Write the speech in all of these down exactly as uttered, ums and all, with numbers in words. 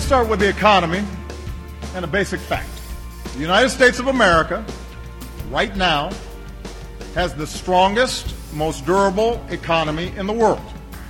start with the economy and a basic fact. The United States of America, right now, has the strongest, most durable economy in the world.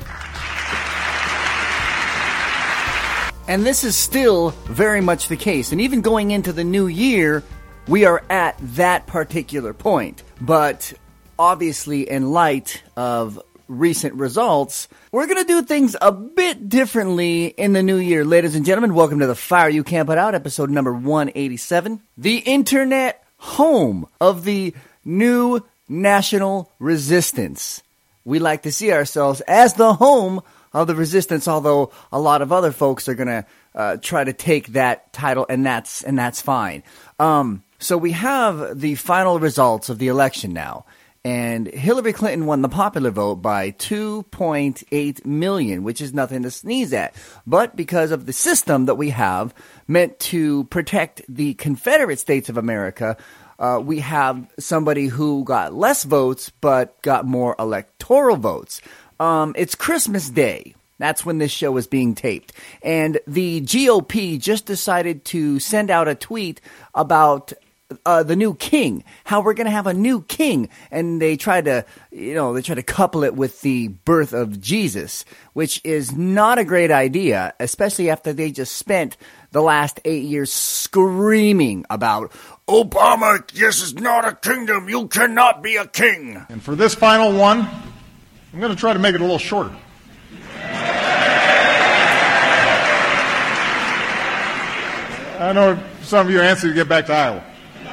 And this is still very much the case. And even going into the new year, we are at that particular point. But obviously, in light of recent results, we're going to do things a bit differently in the new year. Ladies and gentlemen, welcome to the Fire You Can't Put Out, episode number one eighty-seven. The internet home of the new national resistance. We like to see ourselves as the home of the resistance, although a lot of other folks are going to uh, try to take that title, and that's and that's fine. Um, so we have the final results of the election now, and Hillary Clinton won the popular vote by two point eight million, which is nothing to sneeze at. But because of the system that we have meant to protect the Confederate States of America, uh, we have somebody who got less votes but got more electoral votes. Um, it's Christmas Day. That's when this show is being taped. And the G O P just decided to send out a tweet about uh, the new king, how we're going to have a new king. And they tried to, you know, they tried to couple it with the birth of Jesus, which is not a great idea, especially after they just spent the last eight years screaming about, Obama, this is not a kingdom. You cannot be a king. And for this final one, I'm going to try to make it a little shorter. I know some of you are anxious to get back to Iowa.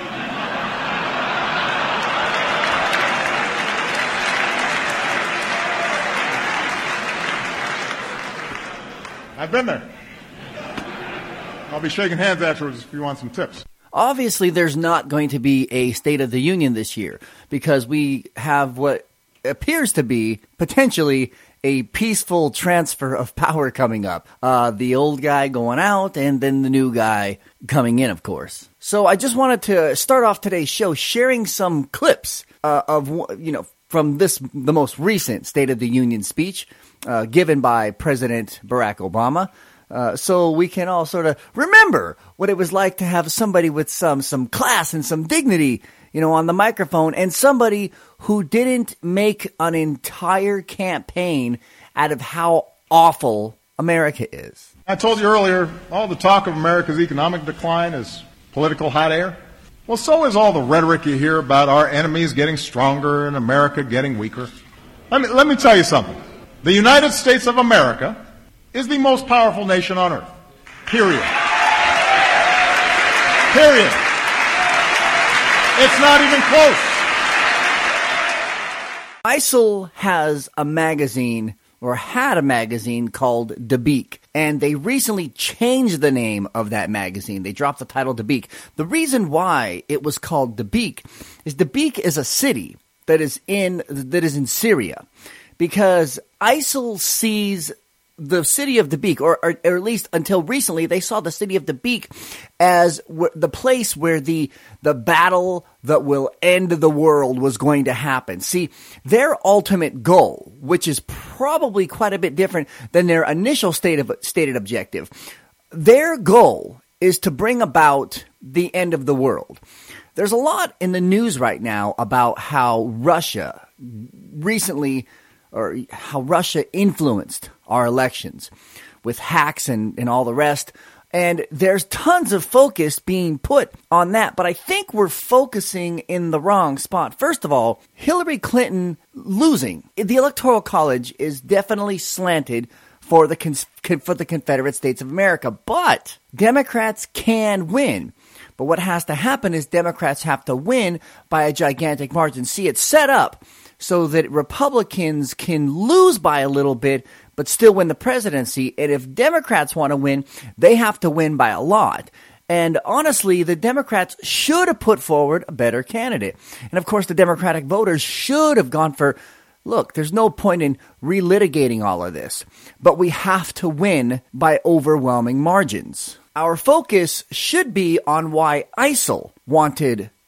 I've been there. I'll be shaking hands afterwards if you want some tips. Obviously, there's not going to be a State of the Union this year because we have what appears to be potentially a peaceful transfer of power coming up. Uh, the old guy going out and then the new guy coming in, of course. So I just wanted to start off today's show sharing some clips uh, of, you know, from this, the most recent State of the Union speech uh, given by President Barack Obama. Uh, so we can all sort of remember what it was like to have somebody with some, some class and some dignity, you know, on the microphone, and somebody who didn't make an entire campaign out of how awful America is. I told you earlier, all the talk of America's economic decline is political hot air. Well, so is all the rhetoric you hear about our enemies getting stronger and America getting weaker. Let me, let me tell you something. The United States of America is the most powerful nation on earth. Period. Period. It's not even close. I S I L has a magazine, or had a magazine, called Dabiq. And they recently changed the name of that magazine. They dropped the title Dabiq. The reason why it was called Dabiq is Dabiq is a city that is in that is in Syria. Because I S I L sees the city of Dabiq, or, or, or at least until recently, they saw the city of Dabiq as w- the place where the the battle that will end the world was going to happen. See, their ultimate goal, which is probably quite a bit different than their initial state of, stated objective, their goal is to bring about the end of the world. There's a lot in the news right now about how Russia recently, or how Russia influenced our elections with hacks and, and all the rest. And there's tons of focus being put on that. But I think we're focusing in the wrong spot. First of all, Hillary Clinton losing. The Electoral College is definitely slanted for the for the Confederate States of America. But Democrats can win. But what has to happen is Democrats have to win by a gigantic margin. See, it's set up so that Republicans can lose by a little bit, but still win the presidency. And if Democrats want to win, they have to win by a lot. And honestly, the Democrats should have put forward a better candidate. And of course, the Democratic voters should have gone for, look, there's no point in relitigating all of this, but we have to win by overwhelming margins. Our focus should be on why I S I L wanted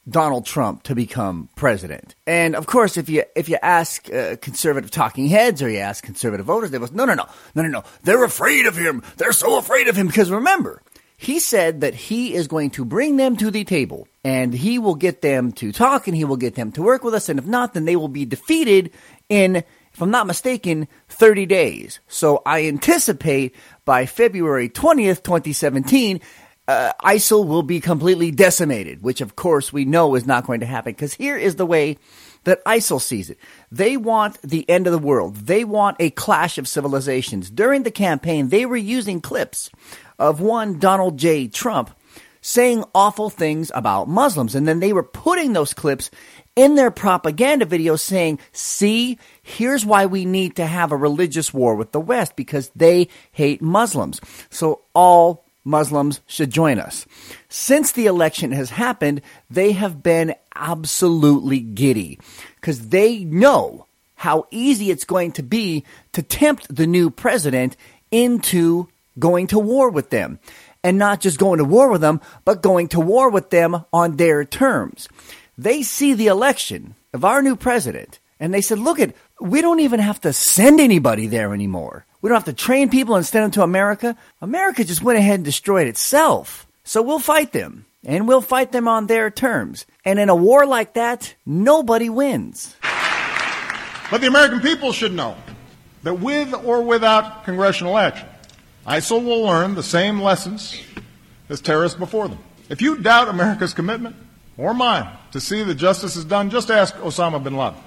Donald Trump to become president. And of course, if you if you ask uh, conservative talking heads or you ask conservative voters, they go, no, no, no, no, no, no. They're afraid of him. They're so afraid of him because remember, he said that he is going to bring them to the table and he will get them to talk and he will get them to work with us. And if not, then they will be defeated in, if I'm not mistaken, thirty days. So I anticipate by February twentieth, twenty seventeen, uh, ISIL will be completely decimated, which of course we know is not going to happen because here is the way that ISIL sees it. They want the end of the world. They want a clash of civilizations. During the campaign, they were using clips of one Donald J. Trump saying awful things about Muslims. And then they were putting those clips in their propaganda videos saying, see, here's why we need to have a religious war with the West, because they hate Muslims. So all Muslims should join us. Since the election has happened, they have been absolutely giddy because they know how easy it's going to be to tempt the new president into going to war with them. And not just going to war with them, but going to war with them on their terms. They see the election of our new president, and they said, look, it, we don't even have to send anybody there anymore. We don't have to train people and send them to America. America just went ahead and destroyed itself. So we'll fight them, and we'll fight them on their terms. And in a war like that, nobody wins. But the American people should know that with or without congressional action, ISIL will learn the same lessons as terrorists before them. If you doubt America's commitment, or mine, to see that justice is done, just ask Osama bin Laden.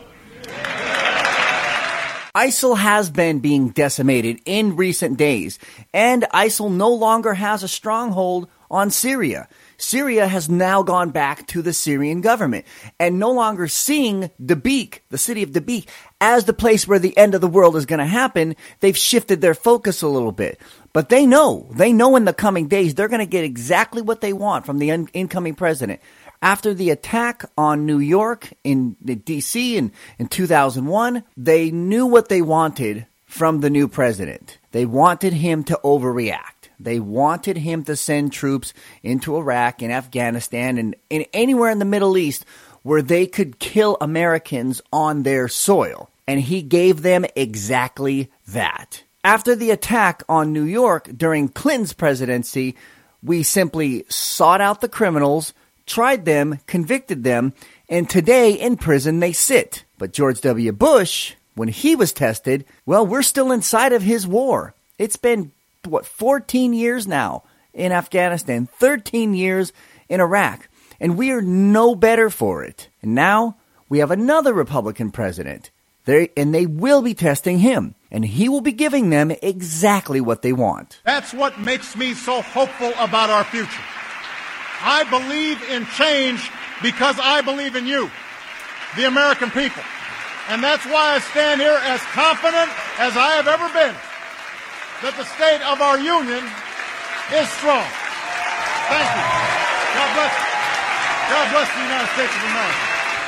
ISIL has been being decimated in recent days, and ISIL no longer has a stronghold on Syria. Syria has now gone back to the Syrian government and no longer seeing Dabiq, the city of Dabiq, as the place where the end of the world is going to happen. They've shifted their focus a little bit. But they know, they know in the coming days they're going to get exactly what they want from the in- incoming president. After the attack on New York in D C in, in two thousand one, they knew what they wanted from the new president. They wanted him to overreact. They wanted him to send troops into Iraq and Afghanistan and, and anywhere in the Middle East where they could kill Americans on their soil. And he gave them exactly that. After the attack on New York during Clinton's presidency, we simply sought out the criminals, tried them, convicted them, and today in prison they sit. But George W. Bush, when he was tested, well, we're still inside of his war. It's been, what, fourteen years now in Afghanistan, thirteen years in Iraq, and we are no better for it. And now we have another Republican president, they, and they will be testing him, and he will be giving them exactly what they want. That's what makes me so hopeful about our future. I believe in change because I believe in you, the American people. And that's why I stand here as confident as I have ever been that the state of our union is strong. Thank you. God bless you. God bless the United States of America.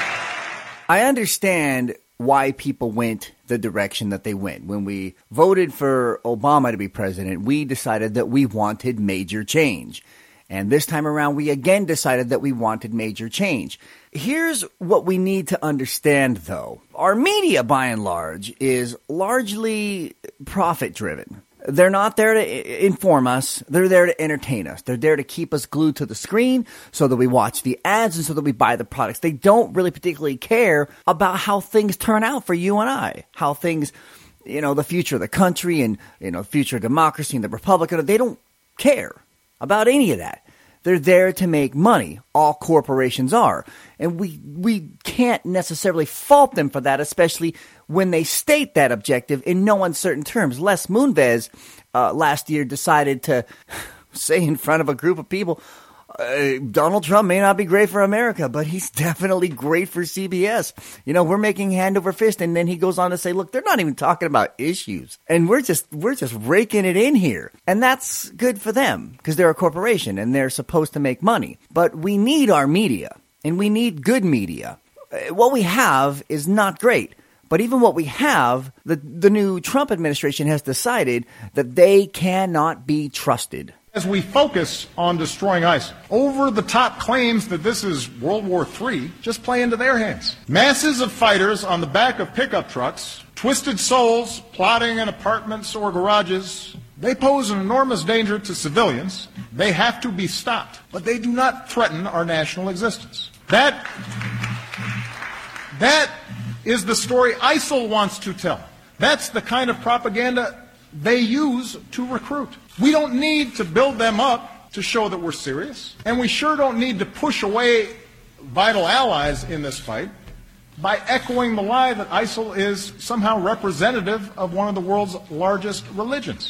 I understand why people went the direction that they went. When we voted for Obama to be president, we decided that we wanted major change. And this time around, we again decided that we wanted major change. Here's what we need to understand, though. Our media, by and large, is largely profit-driven. They're not there to inform us. They're there to entertain us. They're there to keep us glued to the screen so that we watch the ads and so that we buy the products. They don't really particularly care about how things turn out for you and I, how things, you know, the future of the country and, you know, future of democracy and the Republican. They don't care about any of that. They're there to make money. All corporations are. And we we can't necessarily fault them for that, especially when they state that objective in no uncertain terms. Les Moonves uh, last year decided to say in front of a group of people, uh, Donald Trump may not be great for America, but he's definitely great for C B S. You know, we're making hand over fist. And then he goes on to say, look, they're not even talking about issues. And we're just we're just raking it in here. And that's good for them because they're a corporation and they're supposed to make money. But we need our media and we need good media. What we have is not great. But even what we have, the, the new Trump administration has decided that they cannot be trusted. As we focus on destroying ISIL, over-the-top claims that this is World War Three just play into their hands. Masses of fighters on the back of pickup trucks, twisted souls plotting in apartments or garages, they pose an enormous danger to civilians. They have to be stopped, but they do not threaten our national existence. That, that is the story ISIL wants to tell. That's the kind of propaganda they use to recruit. We don't need to build them up to show that we're serious, and we sure don't need to push away vital allies in this fight by echoing the lie that ISIL is somehow representative of one of the world's largest religions.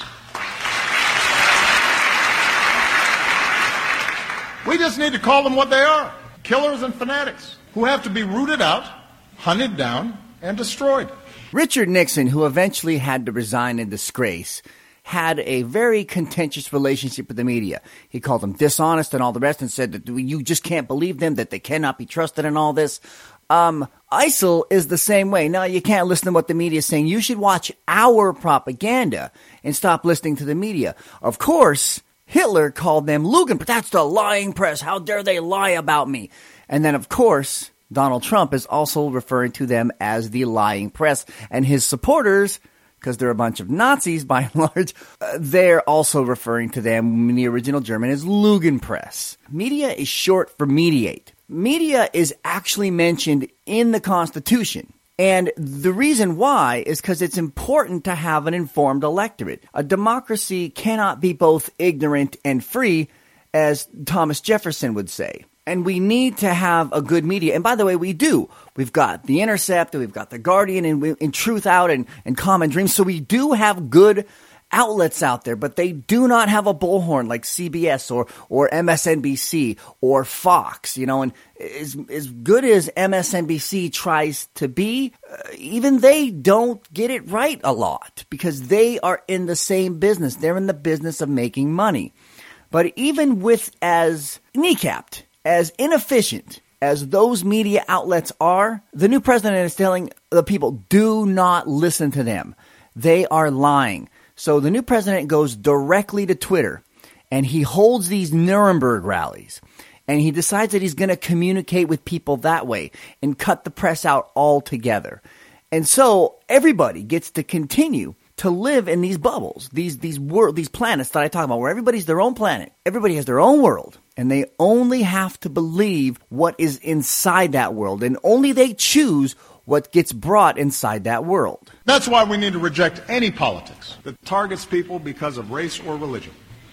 We just need to call them what they are, killers and fanatics, who have to be rooted out, hunted down, and destroyed. Richard Nixon, who eventually had to resign in disgrace, had a very contentious relationship with the media. He called them dishonest and all the rest and said that you just can't believe them, that they cannot be trusted and all this. Um, ISIL is the same way. No, you can't listen to what the media is saying. You should watch our propaganda and stop listening to the media. Of course, Hitler called them Lügen, but that's the lying press. How dare they lie about me? And then, of course, Donald Trump is also referring to them as the lying press. And his supporters, because they're a bunch of Nazis by and large, uh, they're also referring to them in the original German as Lügenpresse. Media is short for mediate. Media is actually mentioned in the Constitution. And the reason why is because it's important to have an informed electorate. A democracy cannot be both ignorant and free, as Thomas Jefferson would say. And we need to have a good media. And by the way, we do. We've got The Intercept, we've got The Guardian, and, we, and Truth Out, and, and Common Dreams. So we do have good outlets out there, but they do not have a bullhorn like C B S or, or M S N B C or Fox, you know, and as, as good as M S N B C tries to be, uh, even they don't get it right a lot because they are in the same business. They're in the business of making money. But even with as kneecapped, as inefficient as those media outlets are, the new president is telling the people, do not listen to them. They are lying. So the new president goes directly to Twitter, and he holds these Nuremberg rallies, and he decides that he's going to communicate with people that way and cut the press out altogether. And so everybody gets to continue to live in these bubbles, these these world, these planets that I talk about, where everybody's their own planet. Everybody has their own world, and they only have to believe what is inside that world, and only they choose what gets brought inside that world. That's why we need to reject any politics that targets people because of race or religion.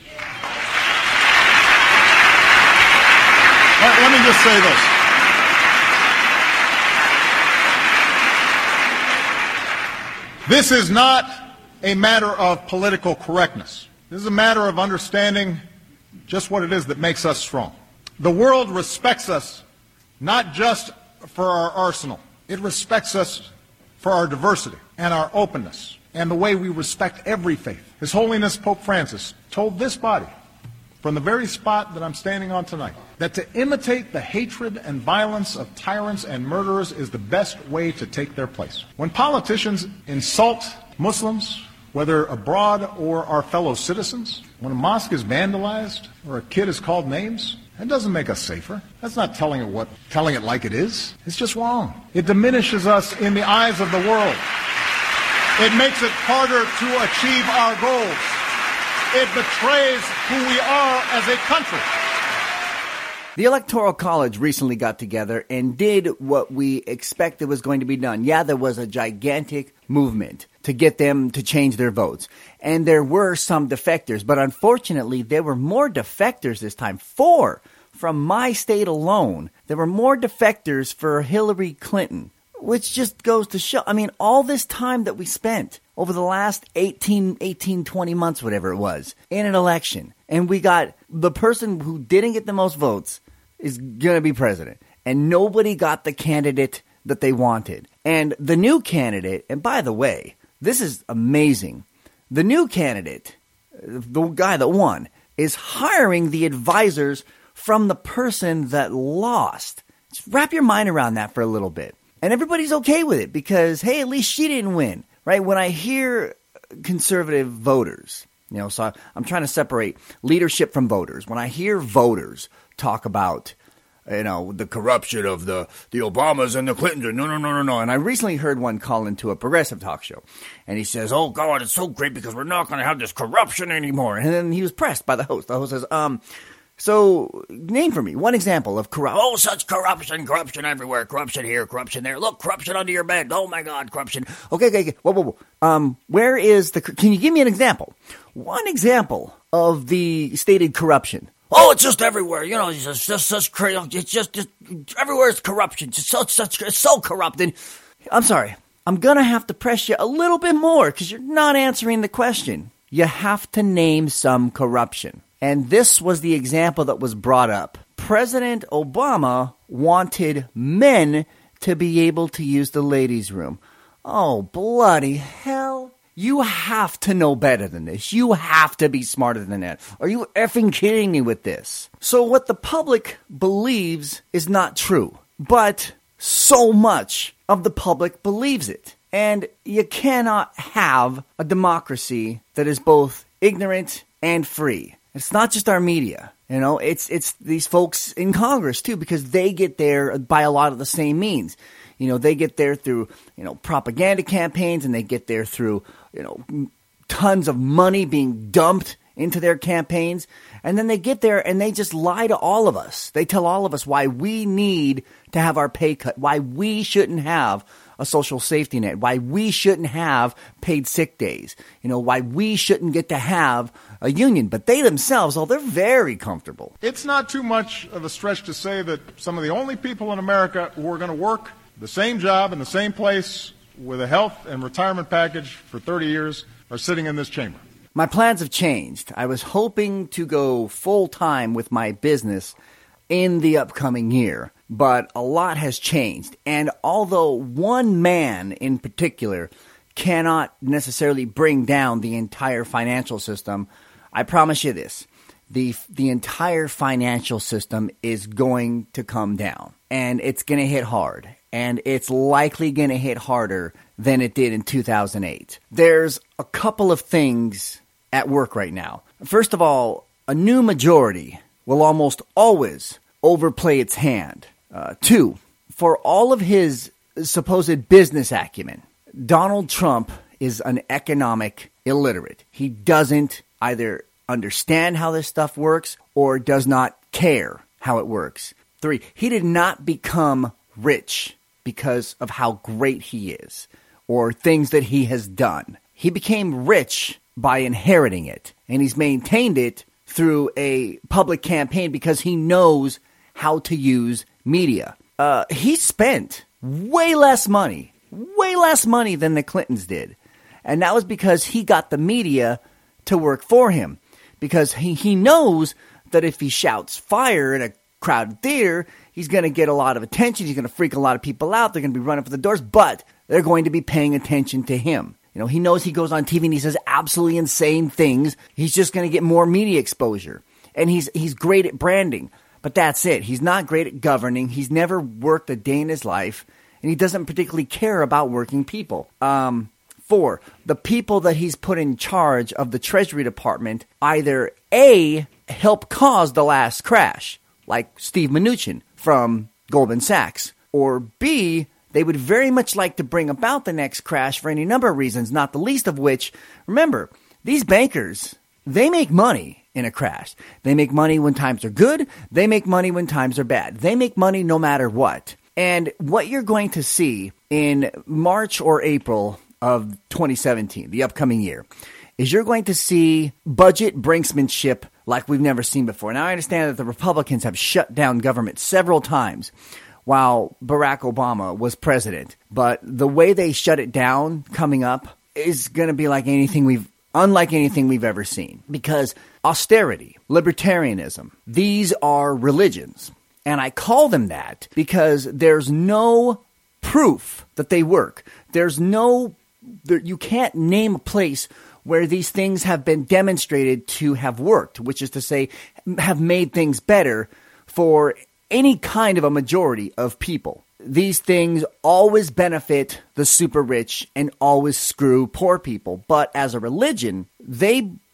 Let, let me just say this. This is not a matter of political correctness. This is a matter of understanding just what it is that makes us strong. The world respects us not just for our arsenal. It respects us for our diversity and our openness and the way we respect every faith. His Holiness Pope Francis told this body from the very spot that I'm standing on tonight that to imitate the hatred and violence of tyrants and murderers is the best way to take their place. When politicians insult Muslims, whether abroad or our fellow citizens, when a mosque is vandalized or a kid is called names, that doesn't make us safer. That's not telling it what, telling it like it is. It's just wrong. It diminishes us in the eyes of the world. It makes it harder to achieve our goals. It betrays who we are as a country. The Electoral College recently got together and did what we expected was going to be done. Yeah, there was a gigantic movement to get them to change their votes. And there were some defectors, but unfortunately there were more defectors this time. Four from my state alone. There were more defectors for Hillary Clinton, which just goes to show, I mean, all this time that we spent over the last eighteen, eighteen, twenty months, whatever it was, in an election, and we got the person who didn't get the most votes is going to be president. And nobody got the candidate that they wanted. And the new candidate, and by the way, this is amazing. The new candidate, the guy that won, is hiring the advisors from the person that lost. Just wrap your mind around that for a little bit. And everybody's okay with it because, hey, at least she didn't win, right? When I hear conservative voters, You know, so I'm trying to separate leadership from voters. When I hear voters talk about, you know, the corruption of the, the Obamas and the Clintons, no, no, no, no, no. And I recently heard one call into a progressive talk show. And he says, oh, God, it's so great because we're not going to have this corruption anymore. And then he was pressed by the host. The host says, um, so name for me one example of corruption. Oh, such corruption, corruption everywhere, corruption here, corruption there. Look, corruption under your bed. Oh, my God, corruption. Okay, okay, okay. Whoa, whoa, whoa. Um, where is the, can you give me an example? One example of the stated corruption. Oh, it's just everywhere. You know, it's just, just such crazy. It's just, just everywhere is corruption. It's so, such, it's so corrupted. I'm sorry. I'm going to have to press you a little bit more because you're not answering the question. You have to name some corruption. And this was the example that was brought up. President Obama wanted men to be able to use the ladies' room. Oh, bloody hell. You have to know better than this. You have to be smarter than that. Are you effing kidding me with this? So what the public believes is not true. But so much of the public believes it. And you cannot have a democracy that is both ignorant and free. It's not just our media, you know, it's it's these folks in Congress too, because they get there by a lot of the same means. You know, they get there through, you know, propaganda campaigns, and they get there through, you know, tons of money being dumped into their campaigns. And then they get there and they just lie to all of us. They tell all of us why we need to have our pay cut, why we shouldn't have a social safety net, why we shouldn't have paid sick days, you know, why we shouldn't get to have a union. But they themselves, oh, they're very comfortable. It's not too much of a stretch to say that some of the only people in America who are going to work the same job in the same place with a health and retirement package for thirty years are sitting in this chamber. My plans have changed. I was hoping to go full-time with my business in the upcoming year, but a lot has changed. And although one man in particular cannot necessarily bring down the entire financial system, I promise you this, the the entire financial system is going to come down, and it's going to hit hard, and it's likely going to hit harder than it did in two thousand eight. There's a couple of things at work right now. First of all, a new majority will almost always overplay its hand. Uh, two, for all of his supposed business acumen, Donald Trump is an economic illiterate. He doesn't either understand how this stuff works or does not care how it works. Three, he did not become rich because of how great he is or things that he has done. He became rich by inheriting it, and he's maintained it through a public campaign because he knows how to use media. Uh, he spent way less money, way less money than the Clintons did. And that was because he got the media to work for him. Because he, he knows that if he shouts fire in a crowded theater, he's going to get a lot of attention. He's going to freak a lot of people out. They're going to be running for the doors, but they're going to be paying attention to him. You know, he knows he goes on T V and he says absolutely insane things. He's just going to get more media exposure. And he's he's great at branding. But that's it. He's not great at governing. He's never worked a day in his life. And he doesn't particularly care about working people. Um, four, the people that he's put in charge of the Treasury Department either A, help cause the last crash, like Steve Mnuchin from Goldman Sachs, or B, they would very much like to bring about the next crash for any number of reasons, not the least of which, remember, these bankers, they make money in a crash. They make money when times are good. They make money when times are bad. They make money no matter what. And what you're going to see in March or April of twenty seventeen, the upcoming year, is you're going to see budget brinksmanship like we've never seen before. Now, I understand that the Republicans have shut down government several times while Barack Obama was president. But the way they shut it down coming up is going to be like anything we've unlike anything we've ever seen. Because austerity, libertarianism, these are religions. And I call them that because there's no proof that they work. There's no, there, you can't name a place where these things have been demonstrated to have worked, which is to say, have made things better for any kind of a majority of people. These things always benefit the super rich and always screw poor people. But as a religion, they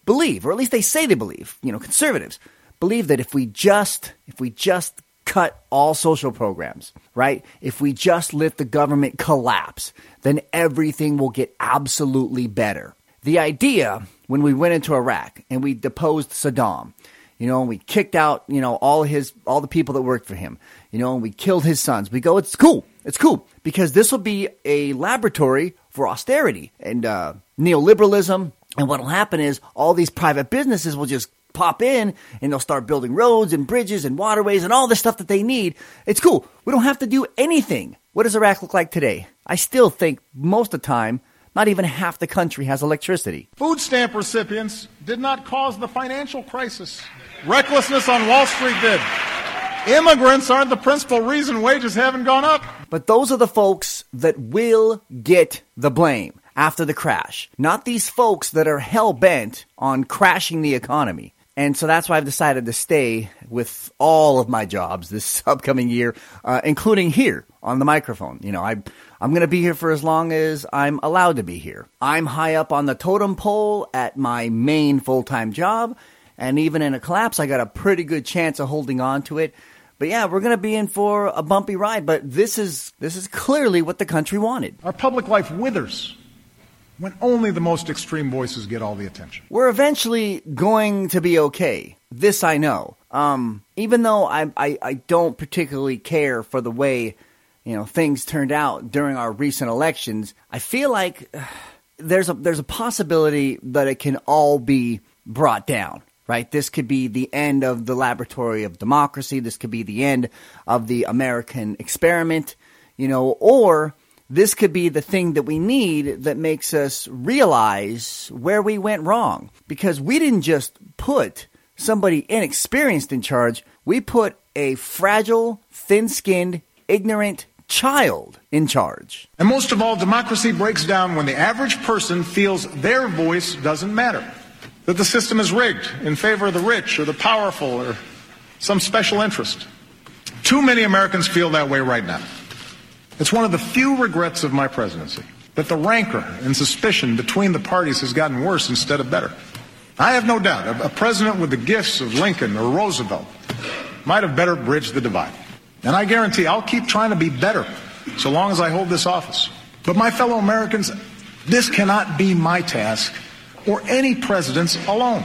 believe, or at least they say they believe, you know, conservatives believe that if we just, if we just cut all social programs, right? If we just let the government collapse, then everything will get absolutely better. The idea when we went into Iraq and we deposed Saddam, you know, and we kicked out, you know, all his, all the people that worked for him, you know, and we killed his sons. We go, it's cool. It's cool because this will be a laboratory for austerity and uh, neoliberalism. And what will happen is all these private businesses will just pop in and they'll start building roads and bridges and waterways and all the stuff that they need. It's cool. We don't have to do anything. What does Iraq look like today? I still think most of the time, not even half the country has electricity. Food stamp recipients did not cause the financial crisis. Recklessness on Wall Street did. Immigrants aren't the principal reason wages haven't gone up. But those are the folks that will get the blame after the crash, not these folks that are hell-bent on crashing the economy. And so that's why I've decided to stay with all of my jobs this upcoming year, uh, including here on the microphone. You know, I, I'm going to be here for as long as I'm allowed to be here. I'm high up on the totem pole at my main full-time job, and even in a collapse, I got a pretty good chance of holding on to it. But yeah, we're going to be in for a bumpy ride, but this is this is clearly what the country wanted. Our public life withers when only the most extreme voices get all the attention. We're eventually going to be okay. This I know. Um, even though I, I, I don't particularly care for the way, you know, things turned out during our recent elections, I feel like uh, there's a there's a possibility that it can all be brought down. Right? This could be the end of the laboratory of democracy. This could be the end of the American experiment, you know, or this could be the thing that we need that makes us realize where we went wrong. Because we didn't just put somebody inexperienced in charge. We put a fragile, thin-skinned, ignorant child in charge. And most of all, democracy breaks down when the average person feels their voice doesn't matter. That the system is rigged in favor of the rich or the powerful or some special interest. Too many Americans feel that way right now. It's one of the few regrets of my presidency that the rancor and suspicion between the parties has gotten worse instead of better. I have no doubt a, a president with the gifts of Lincoln or Roosevelt might have better bridged the divide. And I guarantee I'll keep trying to be better so long as I hold this office. But my fellow Americans, this cannot be my task or any president's alone.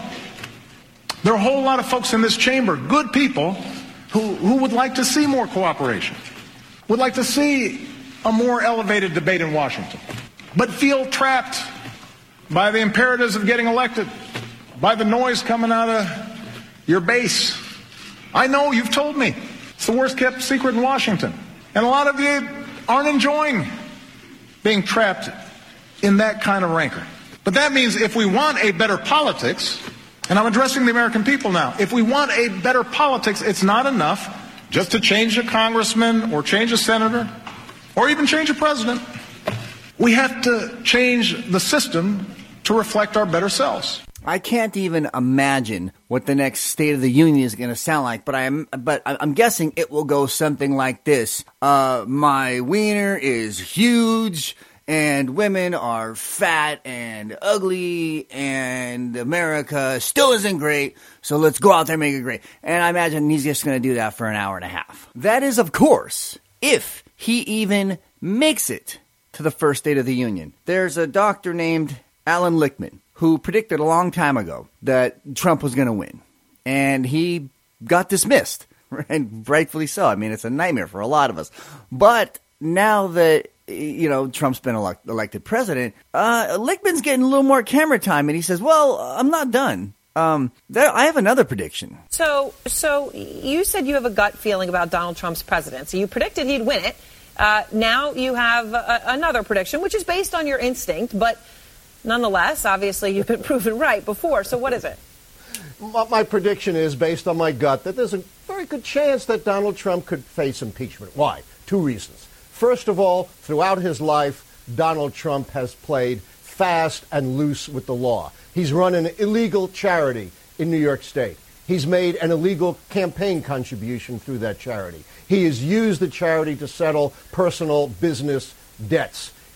There are a whole lot of folks in this chamber, good people, who, who would like to see more cooperation, would like to see a more elevated debate in Washington, but feel trapped by the imperatives of getting elected, by the noise coming out of your base. I know, you've told me, it's the worst kept secret in Washington. And a lot of you aren't enjoying being trapped in that kind of rancor. But that means if we want a better politics, and I'm addressing the American people now, if we want a better politics, it's not enough just to change a congressman or change a senator or even change a president. We have to change the system to reflect our better selves. I can't even imagine what the next State of the Union is going to sound like, but I'm but I'm guessing it will go something like this. Uh, my wiener is huge. And women are fat and ugly, and America still isn't great, so let's go out there and make it great. And I imagine he's just going to do that for an hour and a half. That is, of course, if he even makes it to the first State of the Union. There's a doctor named Alan Lichtman who predicted a long time ago that Trump was going to win. And he got dismissed, and rightfully so. I mean, it's a nightmare for a lot of us. But now that you know, Trump's been elect- elected president, uh, Lichtman's getting a little more camera time, and he says, well, I'm not done. Um, there, I have another prediction. So, so you said you have a gut feeling about Donald Trump's presidency. You predicted he'd win it. Uh, now you have a, another prediction, which is based on your instinct, but nonetheless, obviously, you've been proven right before. So what is it? My prediction is based on my gut that there's a very good chance that Donald Trump could face impeachment. Why? Two reasons. First of all, throughout his life, Donald Trump has played fast and loose with the law. He's run an illegal charity in New York State. He's made an illegal campaign contribution through that charity. He has used the charity to settle personal business debts.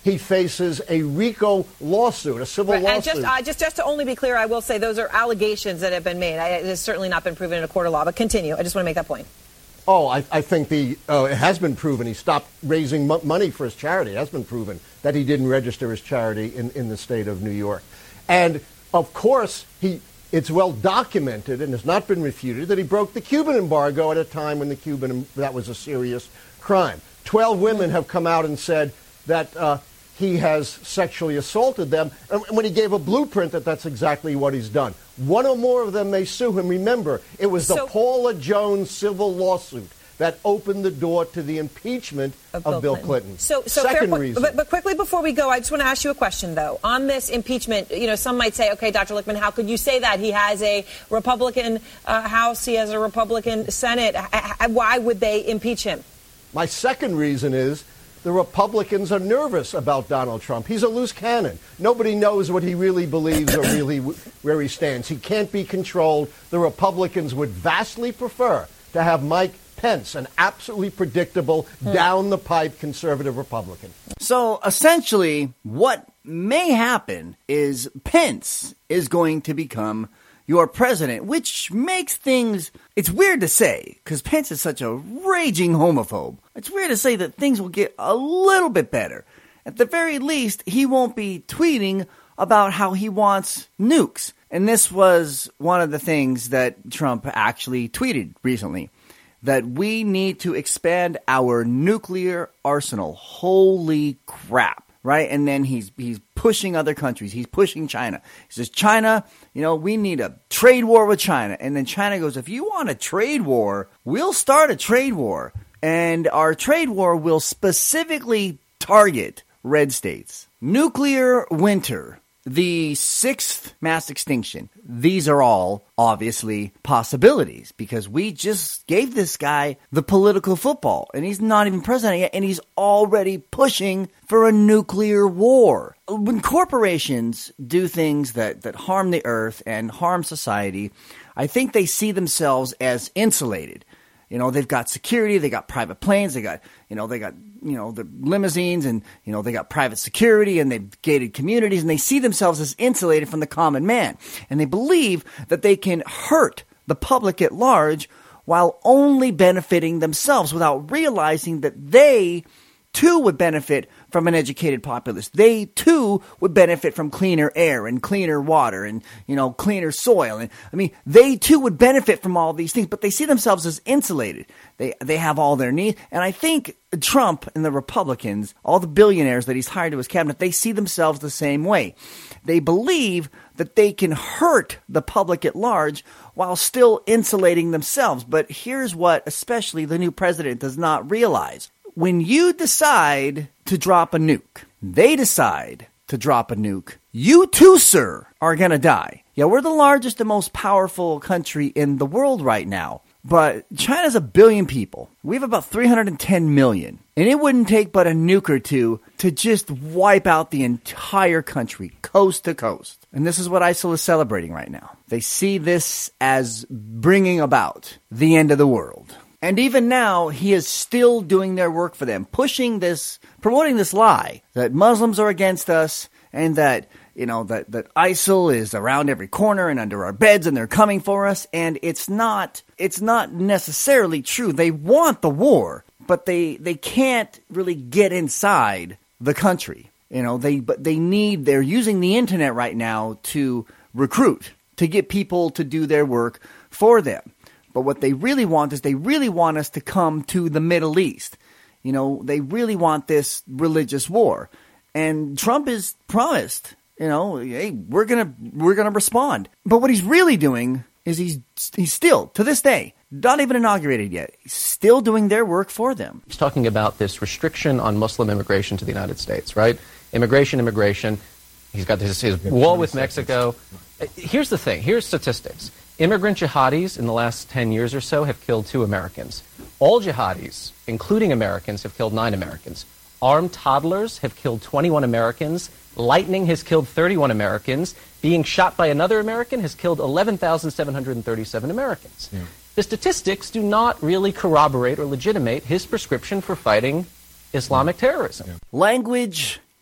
he faces a RICO lawsuit, a civil right, lawsuit. And just, uh, just, just to only be clear, I will say those are allegations that have been made. I, it has certainly not been proven in a court of law, but continue. I just want to make that point. Oh, I, I think the uh, it has been proven he stopped raising m- money for his charity. It has been proven that he didn't register his charity in, in the state of New York. And, of course, he it's well documented and has not been refuted that he broke the Cuban embargo at a time when the Cuban that was a serious crime. Twelve women have come out and said that uh, he has sexually assaulted them. And when he gave a blueprint that that's exactly what he's done. One or more of them may sue him. Remember, it was the so, Paula Jones civil lawsuit that opened the door to the impeachment of, of Bill, Bill Clinton. Clinton. So, so Second fair, reason. But, but quickly before we go, I just want to ask you a question, though. On this impeachment, you know, some might say, okay, Doctor Lichtman, how could you say that? He has a Republican uh, House, he has a Republican Senate. Why would they impeach him? My second reason is the Republicans are nervous about Donald Trump. He's a loose cannon. Nobody knows what he really believes or really w- where he stands. He can't be controlled. The Republicans would vastly prefer to have Mike Pence, an absolutely predictable, hmm. down-the-pipe conservative Republican. So essentially, what may happen is Pence is going to become your president, which makes things, it's weird to say, because Pence is such a raging homophobe. It's weird to say that things will get a little bit better. At the very least, he won't be tweeting about how he wants nukes. And this was one of the things that Trump actually tweeted recently, that we need to expand our nuclear arsenal. Holy crap. Right? And then he's he's pushing other countries. He's pushing China. He says, China, you know, we need a trade war with China. And then China goes, if you want a trade war, we'll start a trade war. And our trade war will specifically target red states. Nuclear winter. The sixth mass extinction. These are all, obviously, possibilities because we just gave this guy the political football and he's not even president yet and he's already pushing for a nuclear war. When corporations do things that, that harm the earth and harm society, I think they see themselves as insulated. You know, they've got security, they got private planes, they got, you know, they got, you know, the limousines and, you know, they got private security and they've gated communities and they see themselves as insulated from the common man. And they believe that they can hurt the public at large while only benefiting themselves without realizing that they too would benefit from an educated populace. They too would benefit from cleaner air and cleaner water and, you know, cleaner soil. And I mean, they too would benefit from all these things, but they see themselves as insulated. They they have all their needs. And I think Trump and the Republicans, all the billionaires that he's hired to his cabinet, they see themselves the same way. They believe that they can hurt the public at large while still insulating themselves. But here's what especially the new president does not realize. When you decide to drop a nuke, they decide to drop a nuke, you too, sir, are going to die. Yeah, we're the largest and most powerful country in the world right now, but China's a billion people. We have about three hundred ten million, and it wouldn't take but a nuke or two to just wipe out the entire country, coast to coast. And this is what ISIL is celebrating right now. They see this as bringing about the end of the world. And even now, he is still doing their work for them, pushing this, promoting this lie that Muslims are against us and that, you know, that, that ISIL is around every corner and under our beds and they're coming for us. And it's not, it's not necessarily true. They want the war, but they, they can't really get inside the country. You know, they, but they need, they're using the internet right now to recruit, to get people to do their work for them. But what they really want is they really want us to come to the Middle East. You know, they really want this religious war. And Trump has promised, you know, hey, we're going to we're going to respond. But what he's really doing is he's he's still, to this day, not even inaugurated yet. He's still doing their work for them. He's talking about this restriction on Muslim immigration to the United States, right? Immigration, immigration. He's got his, his wall with Mexico. Here's the thing. Here's statistics. Immigrant jihadis in the last ten years or so have killed two Americans. All jihadis, including Americans, have killed nine Americans. Armed toddlers have killed twenty-one Americans. Lightning has killed thirty-one Americans. Being shot by another American has killed eleven thousand seven hundred thirty-seven Americans. Yeah. The statistics do not really corroborate or legitimate his prescription for fighting Islamic terrorism. Yeah. Language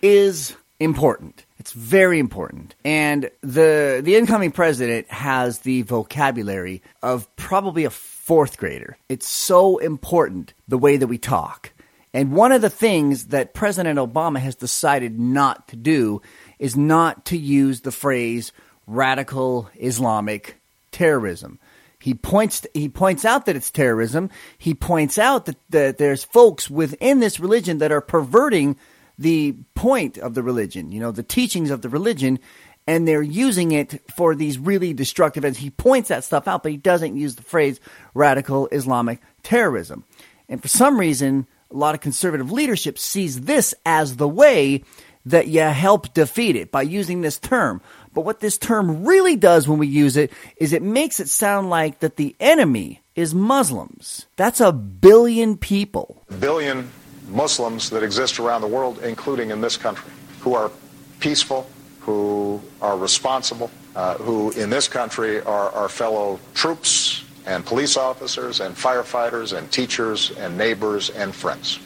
is important. It's very important. And the the incoming president has the vocabulary of probably a fourth grader. It's so important the way that we talk. And one of the things that President Obama has decided not to do is not to use the phrase radical Islamic terrorism. He points to, he points out that it's terrorism. He points out that, that there's folks within this religion that are perverting the point of the religion, you know, the teachings of the religion, and they're using it for these really destructive ends. He points that stuff out, but he doesn't use the phrase radical Islamic terrorism. And for some reason, a lot of conservative leadership sees this as the way that you help defeat it by using this term. But what this term really does when we use it is it makes it sound like that the enemy is Muslims. That's a billion people. Billion Muslims that exist around the world, including in this country, who are peaceful, who are responsible, uh, who in this country are our fellow troops and police officers and firefighters and teachers and neighbors and friends.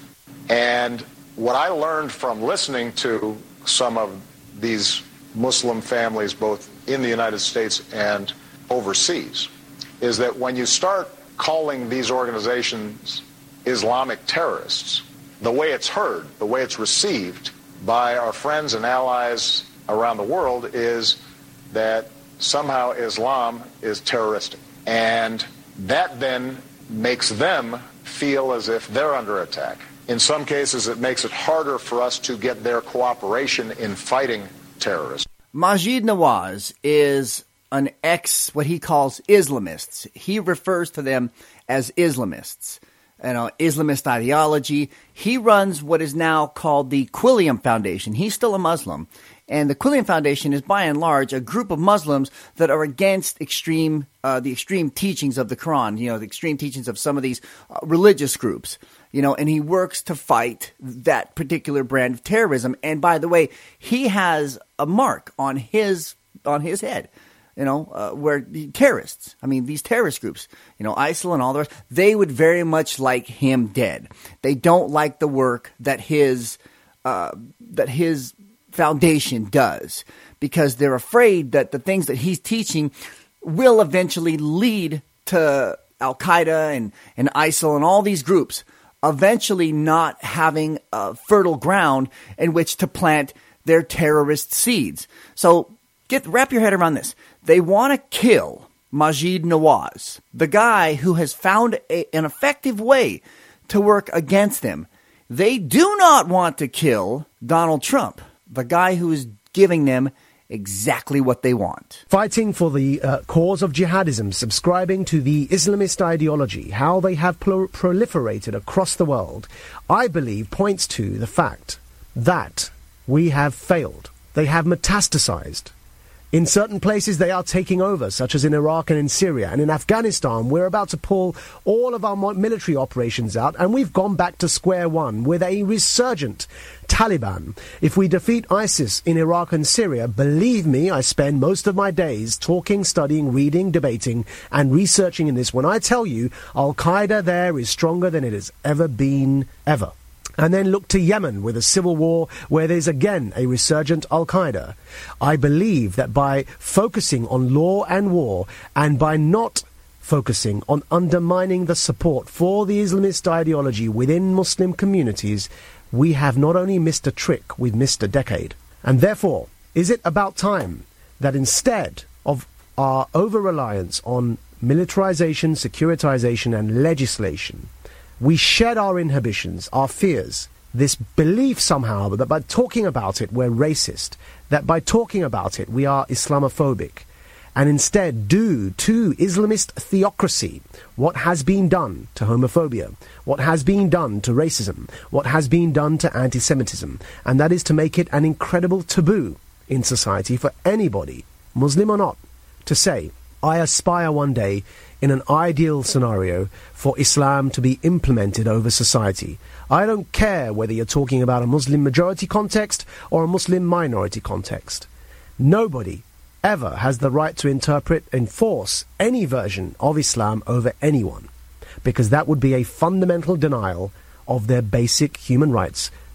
And what I learned from listening to some of these Muslim families, both in the United States and overseas, is that when you start calling these organizations Islamic terrorists, the way it's heard, the way it's received by our friends and allies around the world is that somehow Islam is terroristic. And that then makes them feel as if they're under attack. In some cases, it makes it harder for us to get their cooperation in fighting terrorism. Maajid Nawaz is an ex, what he calls Islamists. He refers to them as Islamists. You know, Islamist ideology. He runs what is now called the Quilliam Foundation. He's still a Muslim. And the Quilliam Foundation is by and large a group of Muslims that are against extreme, uh, the extreme teachings of the Quran, you know, the extreme teachings of some of these uh, religious groups, you know, and he works to fight that particular brand of terrorism. And by the way, he has a mark on his, on his head. You know, uh, where the terrorists, I mean, these terrorist groups, you know, ISIL and all the rest, they would very much like him dead. They don't like the work that his uh, that his foundation does because they're afraid that the things that he's teaching will eventually lead to Al-Qaeda and, and ISIL and all these groups eventually not having a fertile ground in which to plant their terrorist seeds. So get wrap your head around this. They want to kill Maajid Nawaz, the guy who has found a, an effective way to work against them. They do not want to kill Donald Trump, the guy who is giving them exactly what they want. Fighting for the uh, cause of jihadism, subscribing to the Islamist ideology, how they have pro- proliferated across the world, I believe points to the fact that we have failed. They have metastasized. In certain places they are taking over, such as in Iraq and in Syria. And in Afghanistan, we're about to pull all of our military operations out, and we've gone back to square one with a resurgent Taliban. If we defeat ISIS in Iraq and Syria, believe me, I spend most of my days talking, studying, reading, debating, and researching in this when I tell you Al-Qaeda there is stronger than it has ever been, ever. And then look to Yemen with a civil war where there's again a resurgent Al-Qaeda. I believe that by focusing on law and war and by not focusing on undermining the support for the Islamist ideology within Muslim communities, we have not only missed a trick, we've missed a decade. And therefore, is it about time that instead of our over-reliance on militarization, securitization and legislation, we shed our inhibitions, our fears, this belief somehow that by talking about it we're racist, that by talking about it we are Islamophobic, and instead do to Islamist theocracy what has been done to homophobia, what has been done to racism, what has been done to anti-Semitism, and that is to make it an incredible taboo in society for anybody, Muslim or not, to say, I aspire one day in an ideal scenario for Islam to be implemented over society. I don't care whether you're talking about a Muslim majority context or a Muslim minority context. Nobody ever has the right to interpret and enforce any version of Islam over anyone, because that would be a fundamental denial of their basic human rights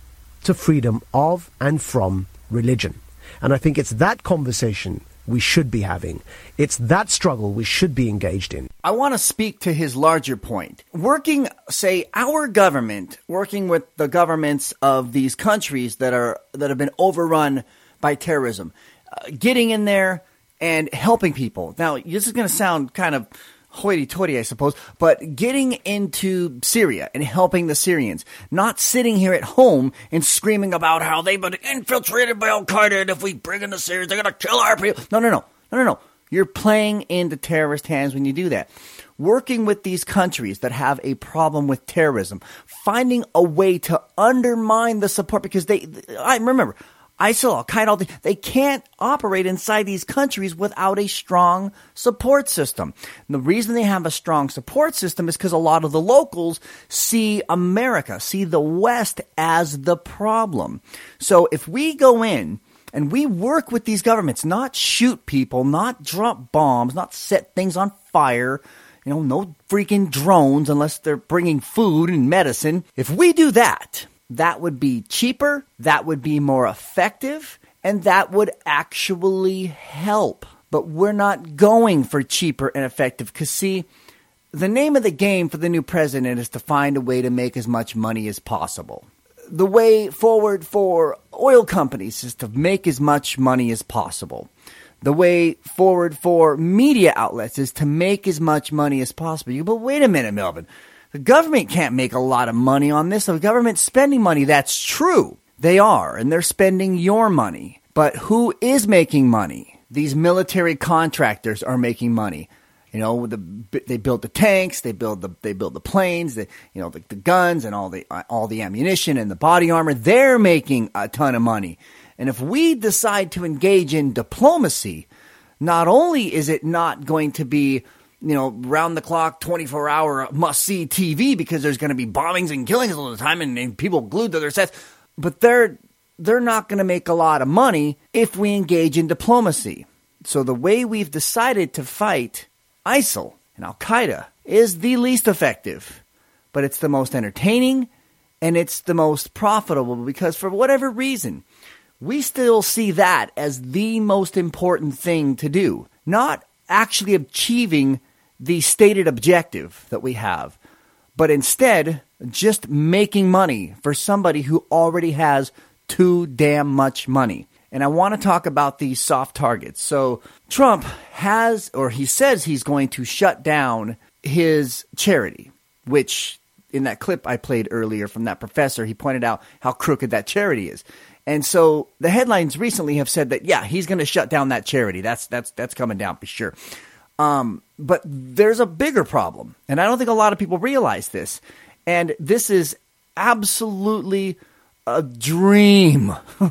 to freedom of and from religion. And I think it's that conversation we should be having. It's that struggle we should be engaged in. I want to speak to his larger point. Working, say, our government, working with the governments of these countries that are that have been overrun by terrorism, uh, getting in there and helping people. Now, this is going to sound kind of hoity-toity, I suppose, but getting into Syria and helping the Syrians, not sitting here at home and screaming about how they've been infiltrated by Al-Qaeda, and if we bring in the Syrians, they're going to kill our people. No, no, no. No, no, no. You're playing into terrorist hands when you do that. Working with these countries that have a problem with terrorism, finding a way to undermine the support, because they, I remember, ISIL, Al-Qaeda, they can't operate inside these countries without a strong support system. And the reason they have a strong support system is because a lot of the locals see America, see the West as the problem. So if we go in and we work with these governments, not shoot people, not drop bombs, not set things on fire, you know, no freaking drones unless they're bringing food and medicine. If we do that, that would be cheaper, that would be more effective, and that would actually help. But we're not going for cheaper and effective because, see, the name of the game for the new president is to find a way to make as much money as possible. The way forward for oil companies is to make as much money as possible. The way forward for media outlets is to make as much money as possible. You go, but wait a minute, Melvin. The government can't make a lot of money on this. The government's spending money. That's true. They are, and they're spending your money. But who is making money? These military contractors are making money. You know, the, they build the tanks, they build the they build the planes, the, you know, the, the guns and all the all the ammunition and the body armor. They're making a ton of money. And if we decide to engage in diplomacy, not only is it not going to be, you know, round-the-clock, twenty-four hour must-see T V because there's going to be bombings and killings all the time and, and people glued to their sets. But they're they're not going to make a lot of money if we engage in diplomacy. So the way we've decided to fight ISIL and Al-Qaeda is the least effective. But it's the most entertaining and it's the most profitable because for whatever reason, we still see that as the most important thing to do. Not actually achieving the stated objective that we have, but instead just making money for somebody who already has too damn much money. And I want to talk about these soft targets. So Trump has, or he says he's going to shut down his charity, which in that clip I played earlier from that professor, he pointed out how crooked that charity is. And so the headlines recently have said that, yeah, he's going to shut down that charity. That's that's that's coming down for sure. Um, but there's a bigger problem, and I don't think a lot of people realize this. And this is absolutely a dream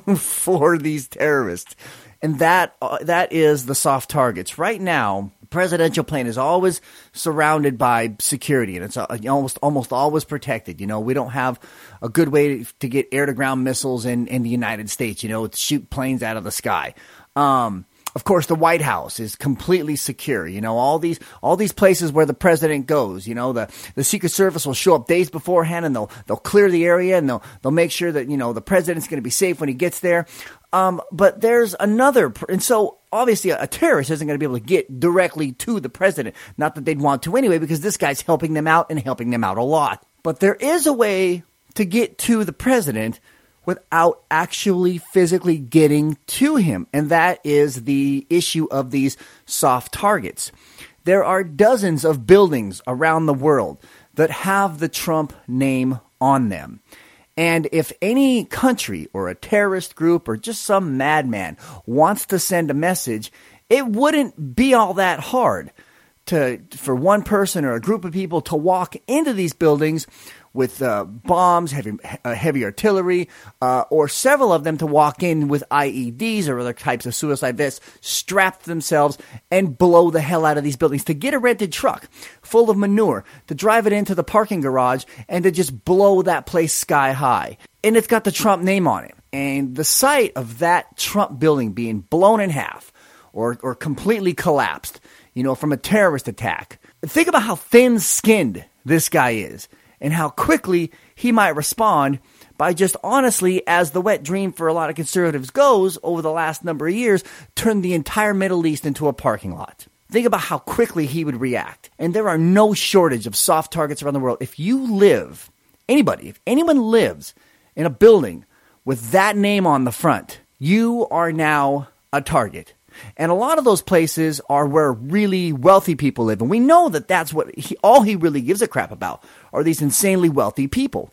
for these terrorists, and that uh, that is the soft targets. Right now, the presidential plane is always surrounded by security, and it's uh, almost almost always protected. You know, we don't have a good way to get air-to-ground missiles in, in the United States, you know, to shoot planes out of the sky. Um, of course, the White House is completely secure. You know, all these all these places where the president goes, you know, the, the Secret Service will show up days beforehand and they'll they'll clear the area and they'll they'll make sure that, you know, the president's going to be safe when he gets there. Um, but there's another, and so obviously a, a terrorist isn't going to be able to get directly to the president. Not that they'd want to anyway, because this guy's helping them out and helping them out a lot. But there is a way to get to the president without actually physically getting to him. And that is the issue of these soft targets. There are dozens of buildings around the world that have the Trump name on them. And if any country or a terrorist group or just some madman wants to send a message, it wouldn't be all that hard to for one person or a group of people to walk into these buildings with uh, bombs, heavy uh, heavy artillery, uh, or several of them to walk in with I E Ds or other types of suicide vests, strap themselves, and blow the hell out of these buildings, to get a rented truck full of manure, to drive it into the parking garage, and to just blow that place sky high. And it's got the Trump name on it. And the sight of that Trump building being blown in half or, or completely collapsed, you know, from a terrorist attack. Think about how thin-skinned this guy is, and how quickly he might respond by just honestly, as the wet dream for a lot of conservatives goes over the last number of years, turn the entire Middle East into a parking lot. Think about how quickly he would react. And there are no shortage of soft targets around the world. If you live, anybody, if anyone lives in a building with that name on the front, you are now a target. And a lot of those places are where really wealthy people live. And we know that that's what he, all he really gives a crap about are these insanely wealthy people.